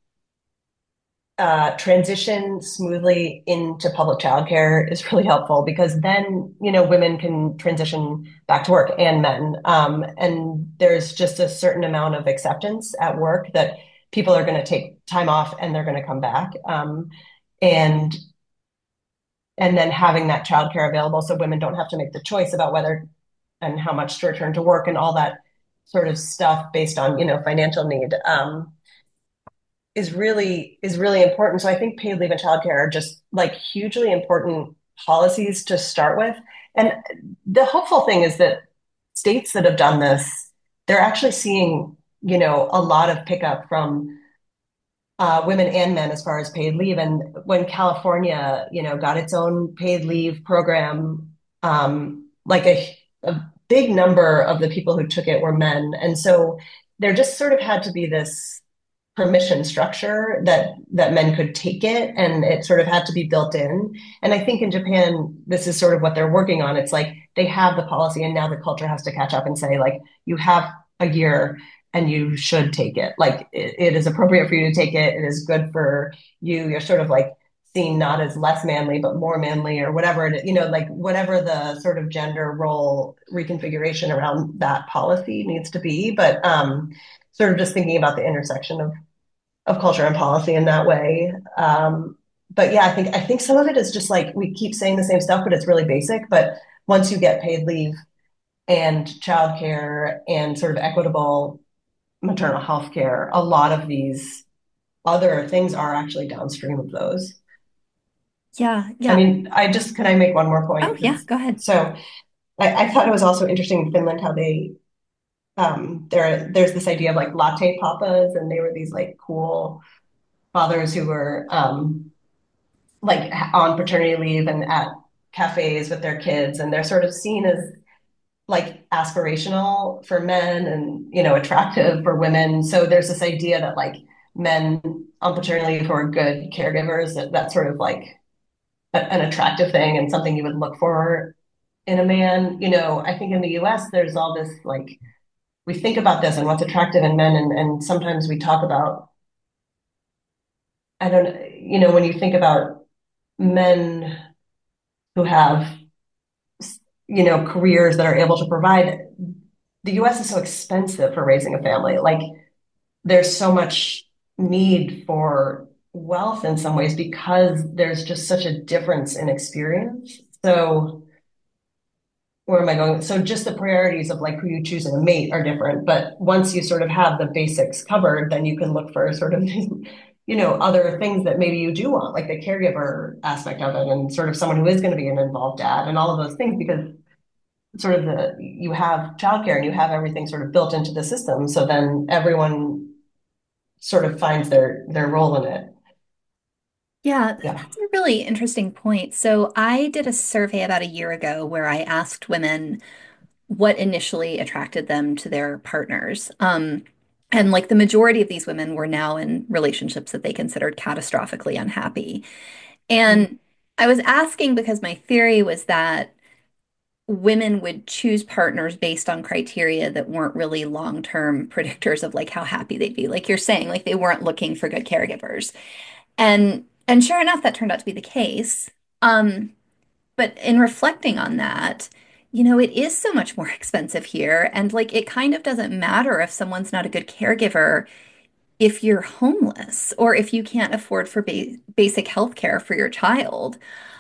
uh, transition smoothly into public childcare is really helpful because then, you know, women can transition back to work and men. Um, and there's just a certain amount of acceptance at work that people are going to take time off and they're going to come back. Um, and and then having that childcare available so women don't have to make the choice about whether and how much to return to work and all that sort of stuff based on, you know, financial need. Um, is really is really important. So I think paid leave and childcare are just like hugely important policies to start with. And the hopeful thing is that states that have done this, they're actually seeing, you know, a lot of pickup from uh, women and men as far as paid leave. And when California, you know, got its own paid leave program, um, like a, a big number of the people who took it were men. And so there just sort of had to be this permission structure that that men could take it, and it sort of had to be built in. And I think in Japan this is sort of what they're working on. It's like they have the policy and now the culture has to catch up and say like, you have a year and you should take it. Like it, it is appropriate for you to take it. It is good for you. You're sort of like seen not as less manly, but more manly or whatever, it, you know, like whatever the sort of gender role reconfiguration around that policy needs to be. But um, sort of just thinking about the intersection of, of culture and policy in that way. Um, but yeah, I think, I think some of it is just like, we keep saying the same stuff, but it's really basic. But once you get paid leave and childcare and sort of equitable maternal health care, a lot of these other things are actually downstream of those. Yeah, I yeah. mean, I just, can I make one more Oh, point? yeah, Because go ahead. so I, I thought it was also interesting in Finland how they um there there's this idea of like latte papas, and they were these like cool fathers who were um like on paternity leave and at cafes with their kids, and they're sort of seen as like aspirational for men and you know attractive for women. So there's this idea that like men on paternity leave who are good caregivers, that that's sort of like a, an attractive thing and something you would look for in a man. You know, I think in the U S there's all this like, we think about this and what's attractive in men, and, and sometimes we talk about, I don't, you know, when you think about men who have, you know, careers that are able to provide, the U S is so expensive for raising a family. Like there's so much need for wealth in some ways because there's just such a difference in experience. So where am I going? So just the priorities of like who you choose in a mate are different. But once you sort of have the basics covered, then you can look for sort of, you know, other things that maybe you do want, like the caregiver aspect of it, and sort of someone who is going to be an involved dad and all of those things, because sort of the, you have childcare and you have everything sort of built into the system. So then everyone sort of finds their, their role in it. Yeah, Yeah. that's a really interesting point. So I did a survey about a year ago where I asked women what initially attracted them to their partners. Um, and like the majority of these women were now in relationships that they considered catastrophically unhappy. And I was asking because my theory was that women would choose partners based on criteria that weren't really long-term predictors of like how happy they'd be. Like you're saying, like they weren't looking for good caregivers. And and sure enough, that turned out to be the case. Um, but in reflecting on that, you know, it is so much more expensive here. And like it kind of doesn't matter if someone's not a good caregiver if you're homeless or if you can't afford for ba basic health care for your child.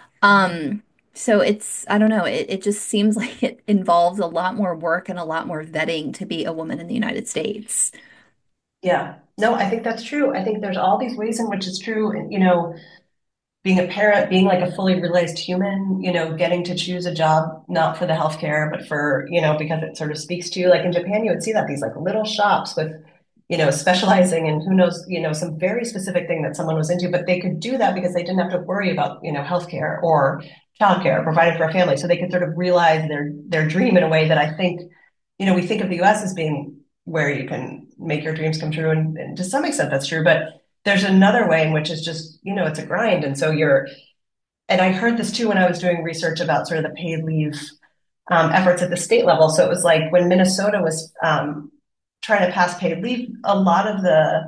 Um, so it's, I don't know, it, it just seems like it involves a lot more work and a lot more vetting to be a woman in the United States. Yeah. No, I think that's true. I think there's all these ways in which it's true. You know, being a parent, being like a fully realized human, you know, getting to choose a job, not for the healthcare, but for, you know, because it sort of speaks to you. Like in Japan, you would see that these like little shops with, you know, specializing in who knows, you know, some very specific thing that someone was into, but they could do that because they didn't have to worry about, you know, healthcare or childcare, providing for a family. So they could sort of realize their their dream in a way that I think, you know, we think of the U S as being where you can make your dreams come true. And, and to some extent that's true, but there's another way in which it's just, you know, it's a grind. And so you're, and I heard this too when I was doing research about sort of the paid leave um, efforts at the state level. So it was like when Minnesota was um, trying to pass paid leave, a lot of the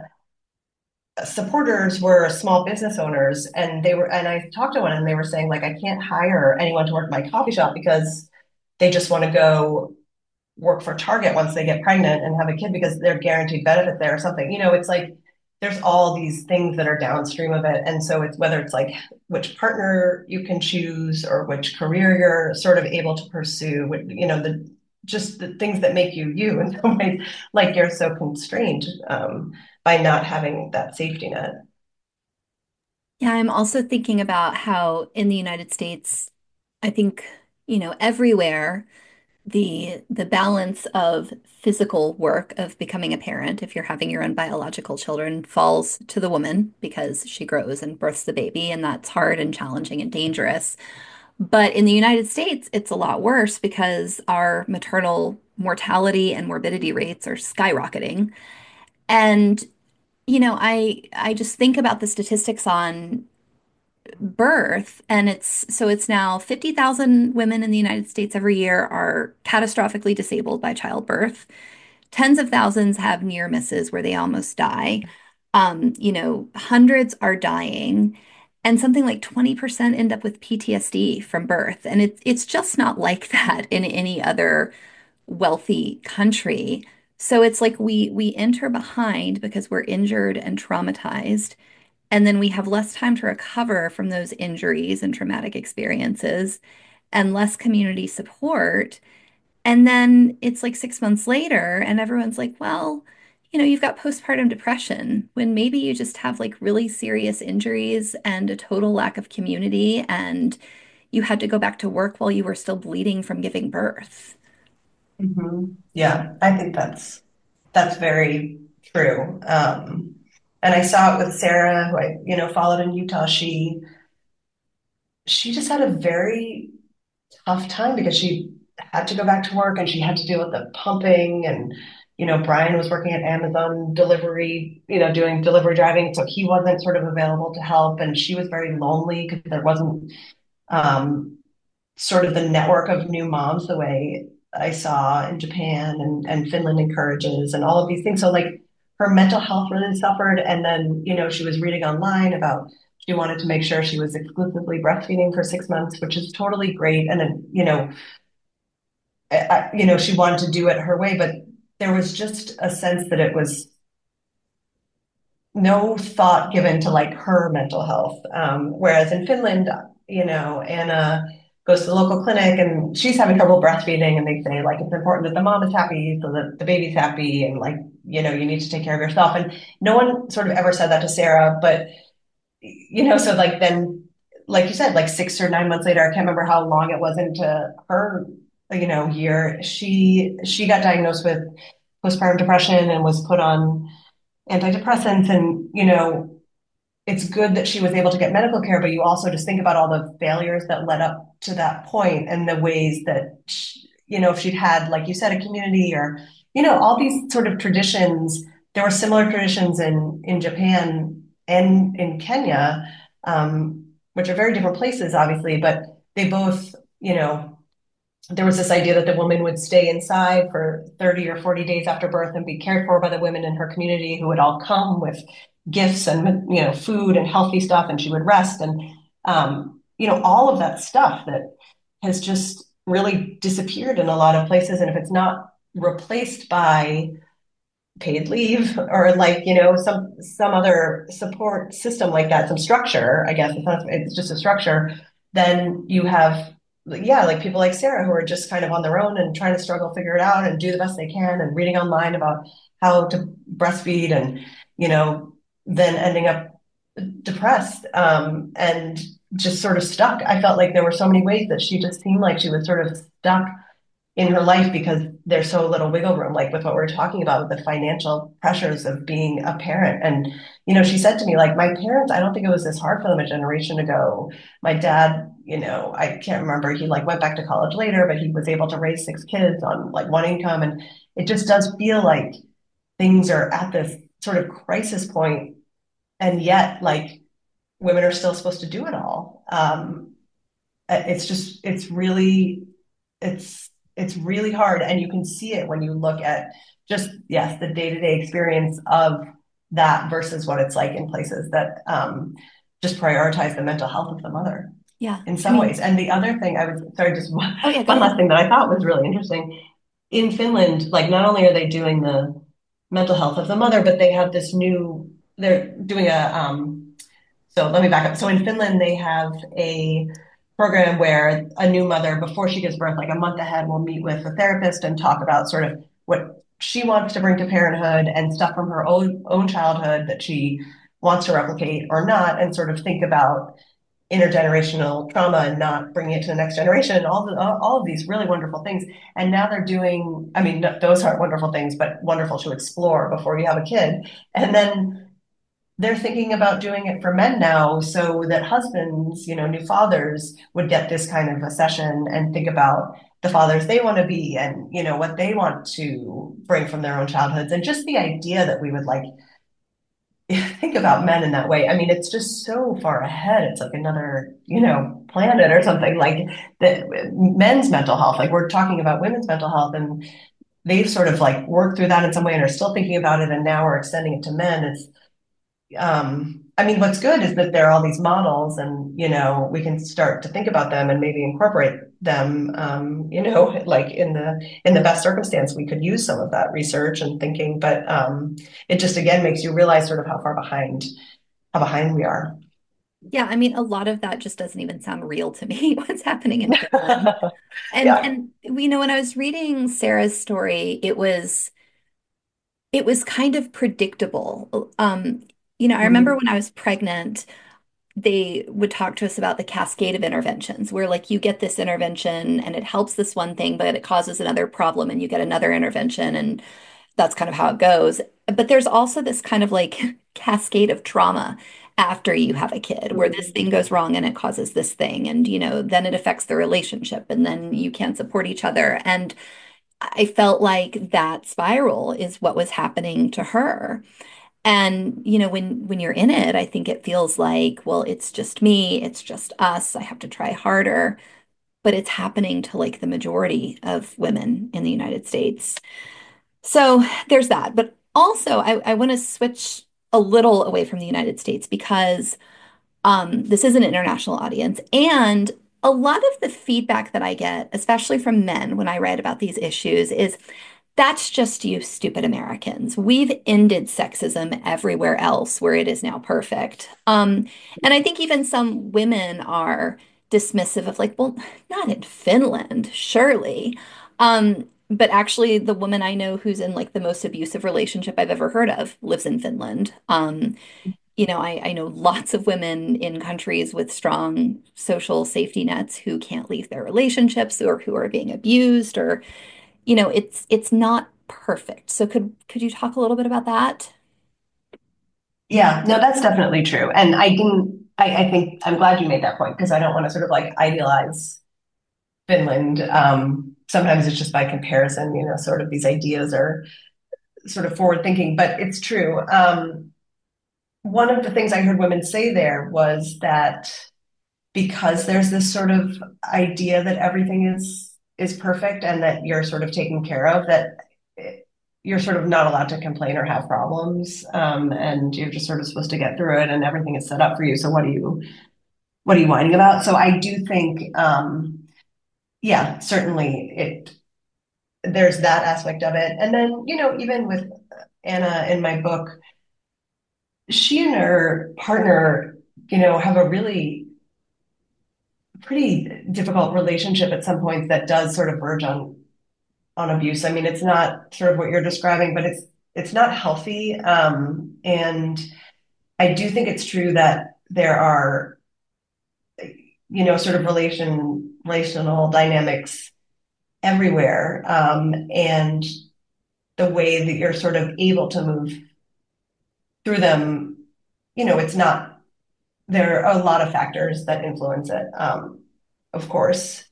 supporters were small business owners, and they were, and I talked to one and they were saying like, I can't hire anyone to work my coffee shop because they just want to go work for Target once they get pregnant and have a kid because they're guaranteed benefit there or something. You know, it's like there's all these things that are downstream of it. And so it's whether it's like which partner you can choose or which career you're sort of able to pursue, you know, the just the things that make you you in some ways, like you're so constrained um, by not having that safety net. Yeah, I'm also thinking about how in the United States, I think, you know, everywhere the the balance of physical work of becoming a parent, if you're having your own biological children, falls to the woman because she grows and births the baby, and that's hard and challenging and dangerous. But in the United States, it's a lot worse because our maternal mortality and morbidity rates are skyrocketing. And, you know, I I just think about the statistics on birth, and it's so it's now fifty thousand women in the United States every year are catastrophically disabled by childbirth. Tens of thousands have near misses where they almost die. Um, you know, hundreds are dying, and something like twenty percent end up with P T S D from birth. And it's it's just not like that in any other wealthy country. So it's like we we enter behind because we're injured and traumatized, and then we have less time to recover from those injuries and traumatic experiences and less community support. And then it's like six months later, and everyone's like, well, you know, you've got postpartum depression when maybe you just have like really serious injuries and a total lack of community, and you had to go back to work while you were still bleeding from giving birth. Hmm. Yeah, I think that's that's very true. Um, and I saw it with Sarah, who I, you know, followed in Utah. She she just had a very tough time because she had to go back to work and she had to deal with the pumping and you know Brian was working at Amazon delivery, you know, doing delivery driving, so he wasn't sort of available to help, and she was very lonely because there wasn't um, sort of the network of new moms the way I saw in Japan and, and Finland encourages and all of these things. So like her mental health really suffered. And then, you know, she was reading online about she wanted to make sure she was exclusively breastfeeding for six months, which is totally great. And then, you know, I, you know, she wanted to do it her way, but there was just a sense that it was no thought given to like her mental health. Um, whereas in Finland, you know, Anna goes to the local clinic and she's having trouble breastfeeding, and they say like it's important that the mom is happy so that the baby's happy, and like you know you need to take care of yourself. And no one sort of ever said that to Sarah, but you know, so like then, like you said, like six or nine months later, I can't remember how long it was into her, you know, year. She she got diagnosed with postpartum depression and was put on antidepressants, and you know it's good that she was able to get medical care, but you also just think about all the failures that led up to that point and the ways that she, you know if she'd had, like you said, a community or you know all these sort of traditions. There were similar traditions in in Japan and in Kenya, um, which are very different places obviously, but they both, you know there was this idea that the woman would stay inside for thirty or forty days after birth and be cared for by the women in her community, who would all come with gifts and you know food and healthy stuff, and she would rest. And um, you know all of that stuff that has just really disappeared in a lot of places. And if it's not replaced by paid leave or like you know some some other support system like that, some structure, I guess it's not, it's just a structure, then you have, yeah, like people like Sarah who are just kind of on their own and trying to struggle, figure it out and do the best they can, and reading online about how to breastfeed, and you know then ending up depressed, um, and just sort of stuck. I felt like there were so many ways that she just seemed like she was sort of stuck in her life because there's so little wiggle room, like with what we're talking about with the financial pressures of being a parent. And, you know, she said to me, like, my parents, I don't think it was this hard for them a generation ago. My dad, you know, I can't remember, he like went back to college later, but he was able to raise six kids on like one income. And it just does feel like things are at this sort of crisis point, and yet like women are still supposed to do it all. Um, it's just, it's really, it's it's really hard, and you can see it when you look at just, yes, the day-to-day experience of that versus what it's like in places that um, just prioritize the mental health of the mother Yeah. in I some mean, ways. And the other thing I was, sorry, just one, oh yeah, go one last ahead. thing that I thought was really interesting. In Finland, like not only are they doing the mental health of the mother, but they have this new, they're doing a um, so let me back up. So in Finland, they have a program where a new mother, before she gives birth, like a month ahead, will meet with a therapist and talk about sort of what she wants to bring to parenthood and stuff from her own own childhood that she wants to replicate or not, and sort of think about intergenerational trauma and not bringing it to the next generation, and all the, all of these really wonderful things. And now they're doing, I mean, those aren't wonderful things, but wonderful to explore before you have a kid. And then they're thinking about doing it for men now, so that husbands, you know, new fathers would get this kind of a session and think about the fathers they want to be, and you know what they want to bring from their own childhoods. And just the idea that we would like think about men in that way. I mean, it's just so far ahead. It's like another, you know, planet or something. Like the men's mental health. Like we're talking about women's mental health, and they've sort of like worked through that in some way and are still thinking about it. And now we're extending it to men. It's um, I mean, what's good is that there are all these models, and you know, we can start to think about them and maybe incorporate them. Um, you know, like in the in the best circumstance, we could use some of that research and thinking. But um, it just again makes you realize sort of how far behind how behind we are. Yeah, I mean, a lot of that just doesn't even sound real to me, what's happening in Finland. And Yeah. and you know, when I was reading Sarah's story, it was it was kind of predictable. Um, you know, I remember Mhm. when I was pregnant, they would talk to us about the cascade of interventions where like you get this intervention and it helps this one thing, but it causes another problem and you get another intervention and that's kind of how it goes. But there's also this kind of like cascade of trauma after you have a kid where this Mhm. thing goes wrong and it causes this thing and you know then it affects the relationship and then you can't support each other and I felt like that spiral is what was happening to her. And you know, when when you're in it, I think it feels like, well, it's just me, it's just us. I have to try harder, but it's happening to like the majority of women in the United States. So there's that. But also, I, I want to switch a little away from the United States because um, this is an international audience. And a lot of the feedback that I get, especially from men when I write about these issues, is that's just you, stupid Americans. We've ended sexism everywhere else where it is now perfect. Um, and I think even some women are dismissive of, like, well, not in Finland, surely. Um, but actually, the woman I know who's in like the most abusive relationship I've ever heard of lives in Finland. Um, you know, I, I know lots of women in countries with strong social safety nets who can't leave their relationships or who are being abused or you know, it's it's not perfect. So could could you talk a little bit about that? Yeah, no, that's definitely true. And I didn't, I, I think I'm glad you made that point because I don't want to sort of like idealize Finland. Um, sometimes it's just by comparison, you know, sort of these ideas are sort of forward thinking, but it's true. Um, one of the things I heard women say there was that because there's this sort of idea that everything is is perfect and that you're sort of taken care of, that you're sort of not allowed to complain or have problems, um, and you're just sort of supposed to get through it, and everything is set up for you. So what are you what are you whining about? So I do think, um, yeah, certainly it there's that aspect of it, and then you know even with Anna in my book, she and her partner, you know, have a really pretty difficult relationship at some points that does sort of verge on on abuse. I mean, it's not sort of what you're describing, but it's it's not healthy. Um, and I do think it's true that there are, you know, sort of relation relational dynamics everywhere, um, and the way that you're sort of able to move through them, you know, it's not. There are a lot of factors that influence it, um, of course.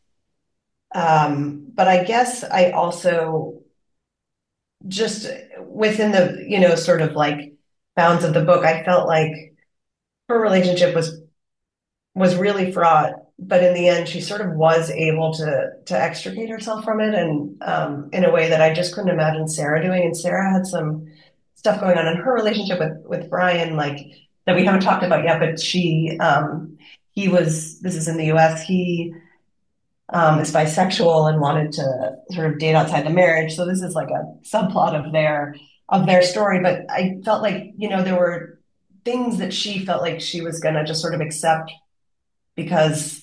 Um, but I guess I also just within the, you know, sort of like bounds of the book, I felt like her relationship was was really fraught, but in the end, she sort of was able to to extricate herself from it, and um, in a way that I just couldn't imagine Sarah doing. And Sarah had some stuff going on in her relationship with with Brian, like that we haven't talked about yet. But she, um, he was. This is in the U S. He um, is bisexual and wanted to sort of date outside the marriage. So this is like a subplot of their of their story. But I felt like, you know, there were things that she felt like she was going to just sort of accept because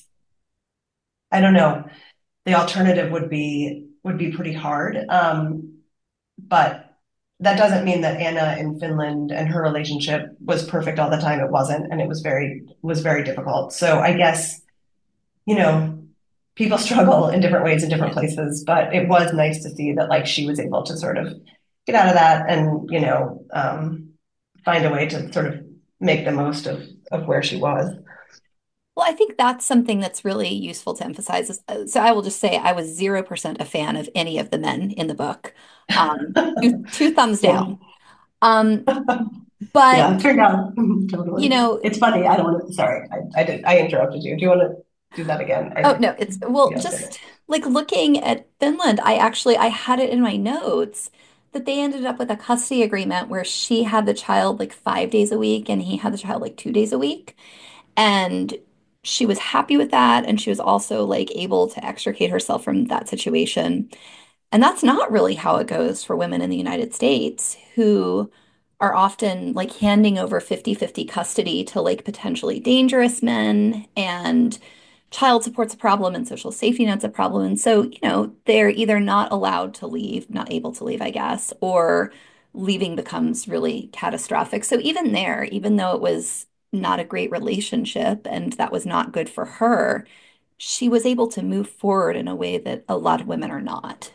I don't know, the alternative would be would be pretty hard. Um, but that doesn't mean that Anna in Finland and her relationship was perfect all the time. It wasn't, and it was very was very difficult. So I guess, you know, people struggle in different ways in different Yeah. places, but it was nice to see that like she was able to sort of get out of that and, you know, um, find a way to sort of make the most of of where she was. Well, I think that's something that's really useful to emphasize. Is- uh, So I will just say I was zero percent a fan of any of the men in the book. Um, two, two thumbs Same. down. Um, But, Yeah, it turned out you totally. know, It's funny. I don't want to, sorry, I, I did, I interrupted you. Do you want to do that again? oh I, no, it's well, yeah, finish. just like looking at Finland, I actually I had it in my notes that they ended up with a custody agreement where she had the child like five days a week and he had the child like two days a week. And she was happy with that. And she was also like able to extricate herself from that situation. And that's not really how it goes for women in the United States who are often like handing over fifty-fifty custody to like potentially dangerous men, and child support's a problem and social safety net's a problem. And so, you know, they're either not allowed to leave, not able to leave, I guess, or leaving becomes really catastrophic. So even there, even though it was not a great relationship and that was not good for her, she was able to move forward in a way that a lot of women are not.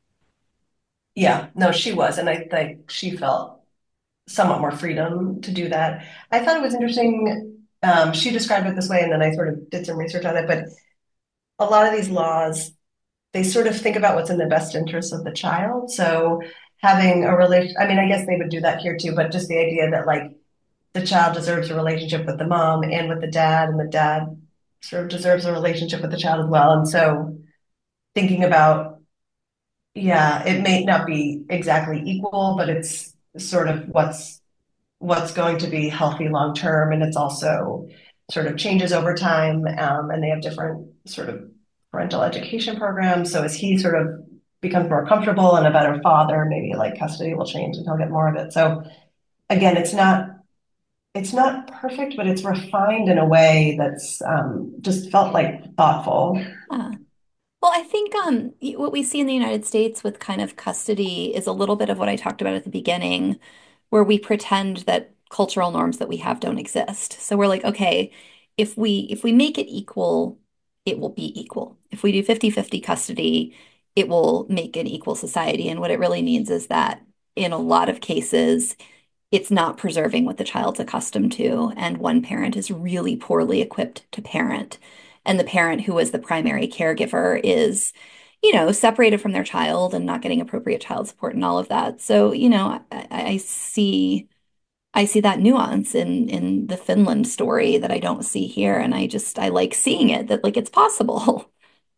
Yeah, no, she was. And I think she felt somewhat more freedom to do that. I thought it was interesting. Um, she described it this way, and then I sort of did some research on it. But a lot of these laws, they sort of think about what's in the best interest of the child. So having a relation, I mean, I guess they would do that here too, but just the idea that like the child deserves a relationship with the mom and with the dad, and the dad sort of deserves a relationship with the child as well. And so thinking about, yeah, it may not be exactly equal, but it's sort of what's what's going to be healthy long term, and it's also sort of changes over time. Um, and they have different sort of parental education programs. So as he sort of becomes more comfortable and a better father, maybe like custody will change and he'll get more of it. So again, it's not it's not perfect, but it's refined in a way that's um, just felt like thoughtful. Uh, Well, I think um, what we see in the United States with kind of custody is a little bit of what I talked about at the beginning, where we pretend that cultural norms that we have don't exist. So we're like, okay, if we if we make it equal, it will be equal. If we do fifty-fifty custody, it will make an equal society. And what it really means is that in a lot of cases, it's not preserving what the child's accustomed to, and one parent is really poorly equipped to parent. And the parent who was the primary caregiver is, you know, separated from their child and not getting appropriate child support and all of that. So, you know, I, I see I see that nuance in in the Finland story that I don't see here. And I just I like seeing it that like it's possible.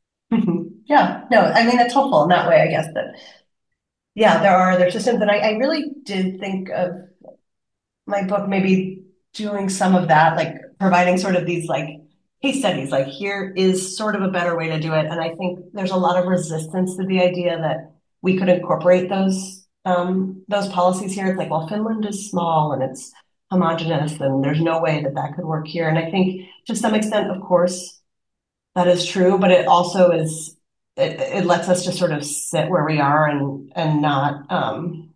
Yeah, no, I mean, it's hopeful in that way, I guess, that, yeah, there are other systems. And I, I really did think of my book maybe doing some of that, like providing sort of these like case studies, like here is sort of a better way to do it. And I think there's a lot of resistance to the idea that we could incorporate those um, those policies here. It's like, well, Finland is small and it's homogenous, and there's no way that that could work here. And I think to some extent, of course, that is true, but it also is. It, it lets us just sort of sit where we are and and not um,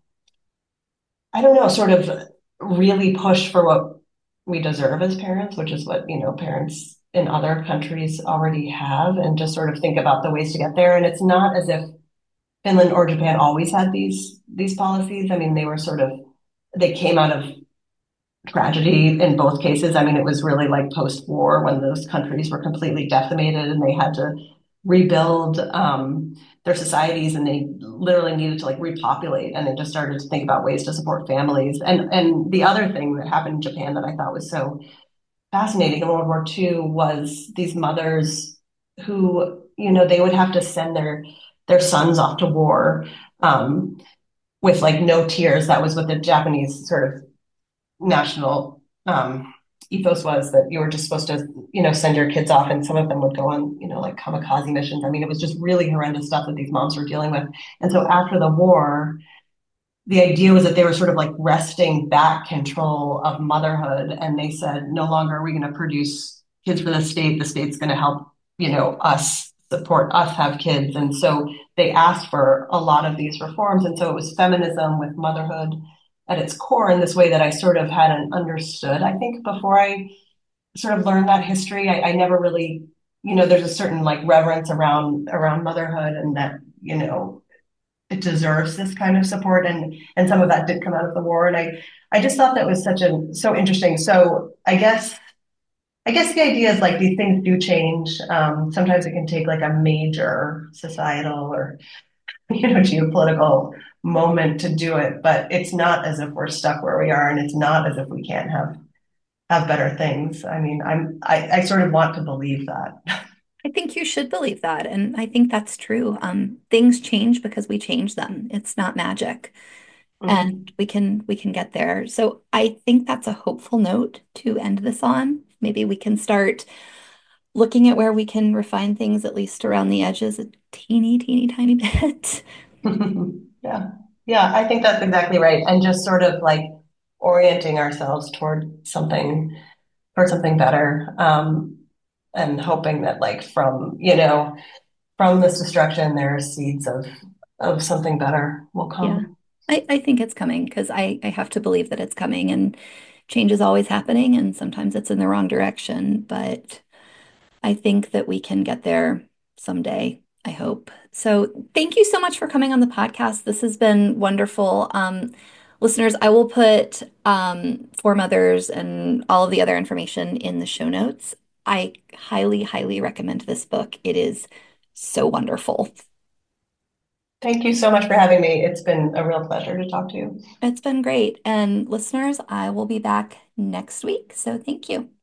I don't know, sort of really push for what we deserve as parents, which is what, you know, parents in other countries already have, and just sort of think about the ways to get there. And it's not as if Finland or Japan always had these these policies. I mean, they were sort of they came out of tragedy in both cases. I mean, it was really like post-war when those countries were completely decimated and they had to rebuild um, their societies, and they literally needed to like repopulate, and they just started to think about ways to support families. And and the other thing that happened in Japan that I thought was so fascinating in World War Two was these mothers who, you know, they would have to send their their sons off to war um, with like no tears. That was what the Japanese sort of national um, ethos was, that you were just supposed to, you know, send your kids off, and some of them would go on, you know, like kamikaze missions. I mean, it was just really horrendous stuff that these moms were dealing with. And so after the war, the idea was that they were sort of like wresting back control of motherhood, and they said, no longer are we going to produce kids for the state. The state's going to help, you know, us support us have kids. And so they asked for a lot of these reforms. And so it was feminism with motherhood at its core in this way that I sort of hadn't understood, I think, before I sort of learned that history. I, I never really, you know, there's a certain like reverence around around motherhood, and that, you know, it deserves this kind of support, and and some of that did come out of the war. And I I just thought that was such a so interesting. So I guess I guess the idea is like these things do change. Um, sometimes it can take like a major societal or, you know, geopolitical moment to do it, but it's not as if we're stuck where we are, and it's not as if we can't have have better things. I mean, I'm I, I sort of want to believe that. I think you should believe that, and I think that's true. Um, things change because we change them. It's not magic, and Mhm. we can we can get there. So I think that's a hopeful note to end this on. Maybe we can start looking at where we can refine things, at least around the edges, a teeny, teeny, tiny bit. Yeah. Yeah, I think that's exactly right. And just sort of like orienting ourselves toward something, toward something better. Um, and hoping that like from, you know, from this destruction, there are seeds of of something better will Yeah, come. I, I think it's coming because I, I have to believe that it's coming, and change is always happening, and sometimes it's in the wrong direction. But I think that we can get there someday, I hope. So thank you so much for coming on the podcast. This has been wonderful. Um, listeners, I will put um, For Mothers and all of the other information in the show notes. I highly, highly recommend this book. It is so wonderful. Thank you so much for having me. It's been a real pleasure to talk to you. It's been great. And listeners, I will be back next week. So thank you.